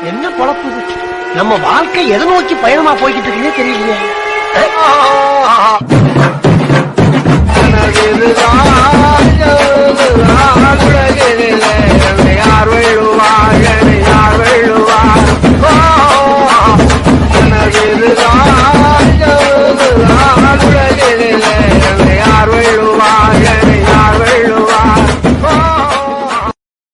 என்ன பொழப்பு? நம்ம வாழ்க்கை எதை நோக்கி பயணமா போய்கிட்டு இருக்குன்னே தெரியலையே.